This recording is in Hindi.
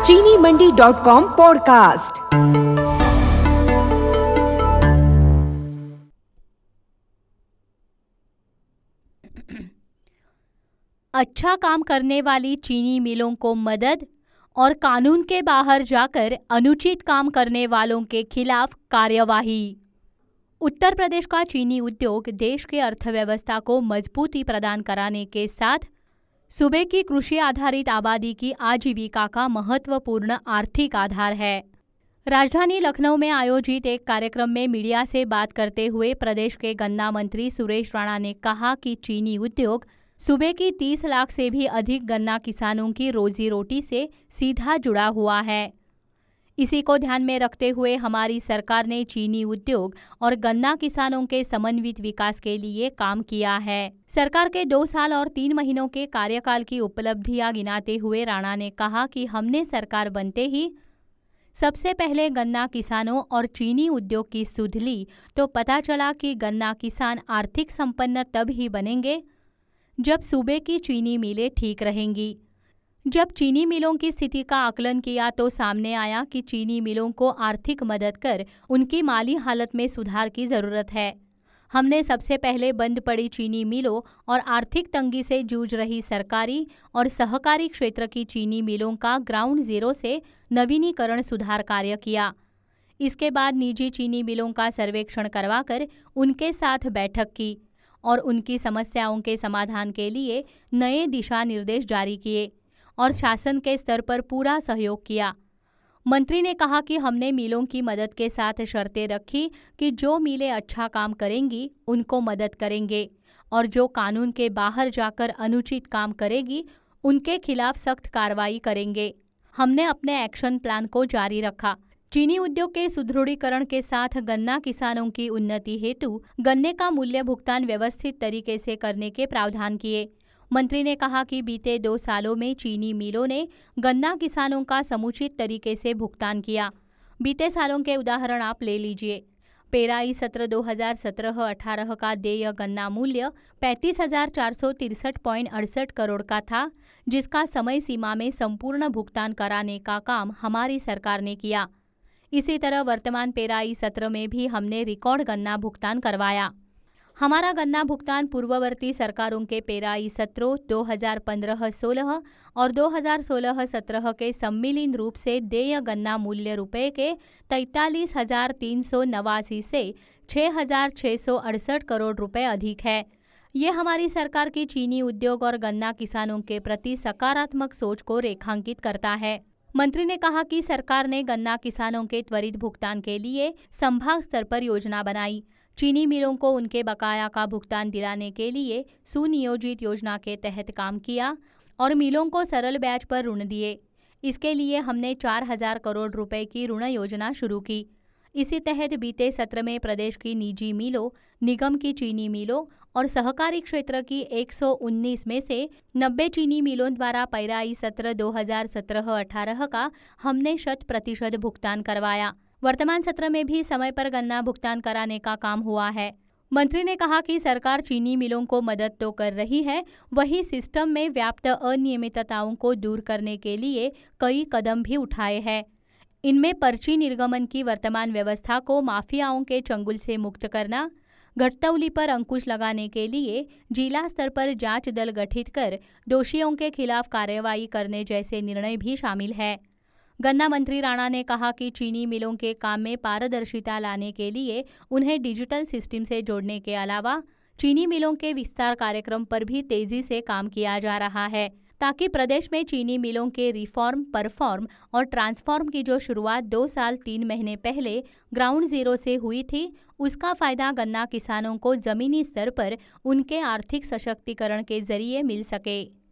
चीनी मंडी.com पॉडकास्ट। अच्छा काम करने वाली चीनी मिलों को मदद और कानून के बाहर जाकर अनुचित काम करने वालों के खिलाफ कार्यवाही। उत्तर प्रदेश का चीनी उद्योग देश के अर्थव्यवस्था को मजबूती प्रदान कराने के साथ सूबे की कृषि आधारित आबादी की आजीविका का महत्वपूर्ण आर्थिक आधार है। राजधानी लखनऊ में आयोजित एक कार्यक्रम में मीडिया से बात करते हुए प्रदेश के गन्ना मंत्री सुरेश राणा ने कहा कि चीनी उद्योग सूबे की 30 लाख से भी अधिक गन्ना किसानों की रोजी रोटी से सीधा जुड़ा हुआ है। इसी को ध्यान में रखते हुए हमारी सरकार ने चीनी उद्योग और गन्ना किसानों के समन्वित विकास के लिए काम किया है। सरकार के 2 साल और 3 महीनों के कार्यकाल की उपलब्धियां गिनाते हुए राणा ने कहा कि हमने सरकार बनते ही सबसे पहले गन्ना किसानों और चीनी उद्योग की सुध ली तो पता चला कि गन्ना किसान आर्थिक संपन्न तब ही बनेंगे जब सूबे की चीनी मिलें ठीक रहेंगी। जब चीनी मिलों की स्थिति का आकलन किया तो सामने आया कि चीनी मिलों को आर्थिक मदद कर उनकी माली हालत में सुधार की जरूरत है। हमने सबसे पहले बंद पड़ी चीनी मिलों और आर्थिक तंगी से जूझ रही सरकारी और सहकारी क्षेत्र की चीनी मिलों का ग्राउंड जीरो से नवीनीकरण सुधार कार्य किया। इसके बाद निजी चीनी मिलों का सर्वेक्षण करवाकर उनके साथ बैठक की और उनकी समस्याओं के समाधान के लिए नए दिशा निर्देश जारी किए और शासन के स्तर पर पूरा सहयोग किया। मंत्री ने कहा कि हमने मिलों की मदद के साथ शर्तें रखी कि जो मिलें अच्छा काम करेंगी उनको मदद करेंगे और जो कानून के बाहर जाकर अनुचित काम करेगी उनके खिलाफ सख्त कार्रवाई करेंगे। हमने अपने एक्शन प्लान को जारी रखा। चीनी उद्योग के सुदृढ़ीकरण के साथ गन्ना किसानों की उन्नति हेतु गन्ने का मूल्य भुगतान व्यवस्थित तरीके से करने के प्रावधान किए। मंत्री ने कहा कि बीते 2 सालों में चीनी मिलों ने गन्ना किसानों का समुचित तरीके से भुगतान किया। बीते सालों के उदाहरण आप ले लीजिए। पेराई सत्र 2017-18 का देय गन्ना मूल्य 35,463.68 करोड़ का था, जिसका समय सीमा में संपूर्ण भुगतान कराने का काम हमारी सरकार ने किया। इसी तरह वर्तमान पेराई सत्र में भी हमने रिकॉर्ड गन्ना भुगतान करवाया। हमारा गन्ना भुगतान पूर्ववर्ती सरकारों के पेराई सत्रों 2015-16 और 2016-17 के सम्मिलित रूप से देय गन्ना मूल्य रुपये के 43,389 से 6,668 करोड़ रुपए अधिक है। ये हमारी सरकार की चीनी उद्योग और गन्ना किसानों के प्रति सकारात्मक सोच को रेखांकित करता है। मंत्री ने कहा कि सरकार ने गन्ना किसानों के त्वरित भुगतान के लिए संभाग स्तर पर योजना बनाई। चीनी मिलों को उनके बकाया का भुगतान दिलाने के लिए सुनियोजित योजना के तहत काम किया और मिलों को सरल ब्याज पर ऋण दिए। इसके लिए हमने 4,000 करोड़ रुपए की ऋण योजना शुरू की। इसी तहत बीते सत्र में प्रदेश की निजी मिलों, निगम की चीनी मिलों और सहकारी क्षेत्र की 119 में से 90 चीनी मिलों द्वारा पेराई सत्र 2017-18 का हमने 100% भुगतान करवाया। वर्तमान सत्र में भी समय पर गन्ना भुगतान कराने का काम हुआ है। मंत्री ने कहा कि सरकार चीनी मिलों को मदद तो कर रही है, वही सिस्टम में व्याप्त अनियमितताओं को दूर करने के लिए कई कदम भी उठाए हैं। इनमें पर्ची निर्गमन की वर्तमान व्यवस्था को माफियाओं के चंगुल से मुक्त करना, घटतौली पर अंकुश लगाने के लिए जिला स्तर पर जांच दल गठित कर दोषियों के खिलाफ कार्रवाई करने जैसे निर्णय भी शामिल है। गन्ना मंत्री राणा ने कहा कि चीनी मिलों के काम में पारदर्शिता लाने के लिए उन्हें डिजिटल सिस्टम से जोड़ने के अलावा चीनी मिलों के विस्तार कार्यक्रम पर भी तेजी से काम किया जा रहा है, ताकि प्रदेश में चीनी मिलों के रिफॉर्म, परफॉर्म और ट्रांसफॉर्म की जो शुरुआत 2 साल 3 महीने पहले ग्राउंड जीरो से हुई थी, उसका फायदा गन्ना किसानों को जमीनी स्तर पर उनके आर्थिक सशक्तिकरण के जरिए मिल सके।